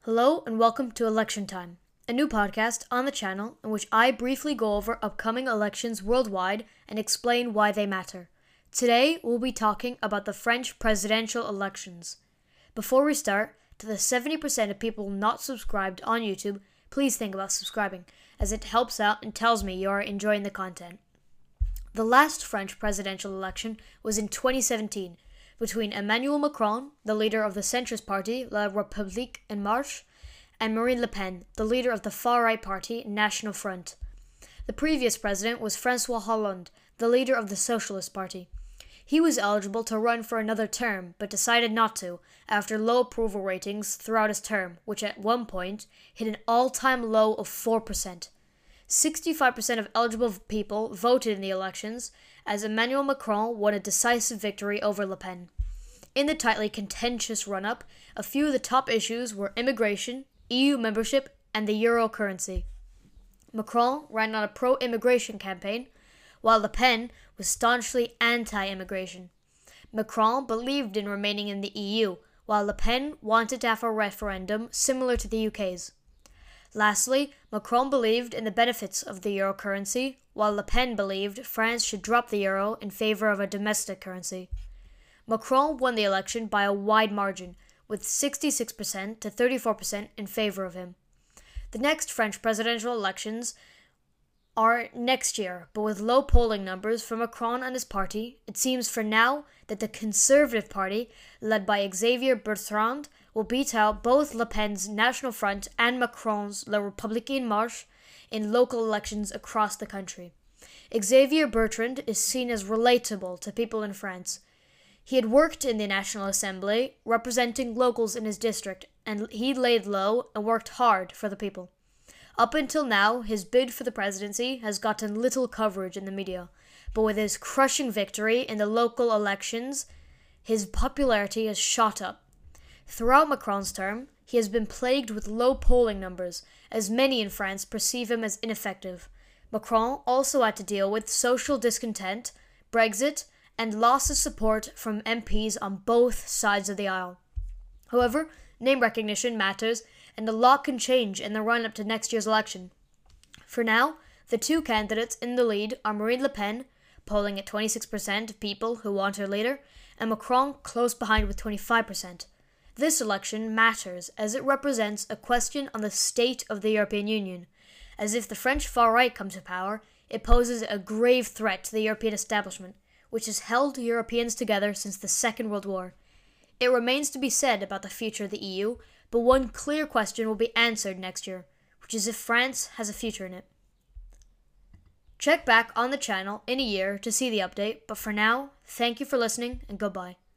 Hello and welcome to Election Time, a new podcast on the channel in which I briefly go over upcoming elections worldwide and explain why they matter. Today, we'll be talking about the French presidential elections. Before we start, to the 70% of people not subscribed on YouTube, please think about subscribing, as it helps out and tells me you are enjoying the content. The last French presidential election was in 2017, between Emmanuel Macron, the leader of the centrist party La République En Marche, and Marine Le Pen, the leader of the far-right party National Front. The previous president was François Hollande, the leader of the Socialist Party. He was eligible to run for another term, but decided not to, after low approval ratings throughout his term, which at one point hit an all-time low of 4%. 65% of eligible people voted in the elections, as Emmanuel Macron won a decisive victory over Le Pen. In the tightly contentious run-up, a few of the top issues were immigration, EU membership, and the euro currency. Macron ran on a pro-immigration campaign, while Le Pen was staunchly anti-immigration. Macron believed in remaining in the EU, while Le Pen wanted to have a referendum similar to the UK's. Lastly, Macron believed in the benefits of the euro currency, while Le Pen believed France should drop the euro in favor of a domestic currency. Macron won the election by a wide margin, with 66% to 34% in favor of him. The next French presidential elections are next year, but with low polling numbers for Macron and his party, it seems for now that the Conservative Party, led by Xavier Bertrand, will beat out both Le Pen's National Front and Macron's La République En Marche in local elections across the country. Xavier Bertrand is seen as relatable to people in France. He had worked in the National Assembly, representing locals in his district, and he laid low and worked hard for the people. Up until now, his bid for the presidency has gotten little coverage in the media, but with his crushing victory in the local elections, his popularity has shot up. Throughout Macron's term, he has been plagued with low polling numbers, as many in France perceive him as ineffective. Macron also had to deal with social discontent, Brexit, and loss of support from MPs on both sides of the aisle. However, name recognition matters, and a lot can change in the run-up to next year's election. For now, the two candidates in the lead are Marine Le Pen, polling at 26% of people who want her leader, and Macron close behind with 25%. This election matters as it represents a question on the state of the European Union. As if the French far-right come to power, it poses a grave threat to the European establishment, which has held Europeans together since the Second World War. It remains to be said about the future of the EU, but one clear question will be answered next year, which is if France has a future in it. Check back on the channel in a year to see the update, but for now, thank you for listening and goodbye.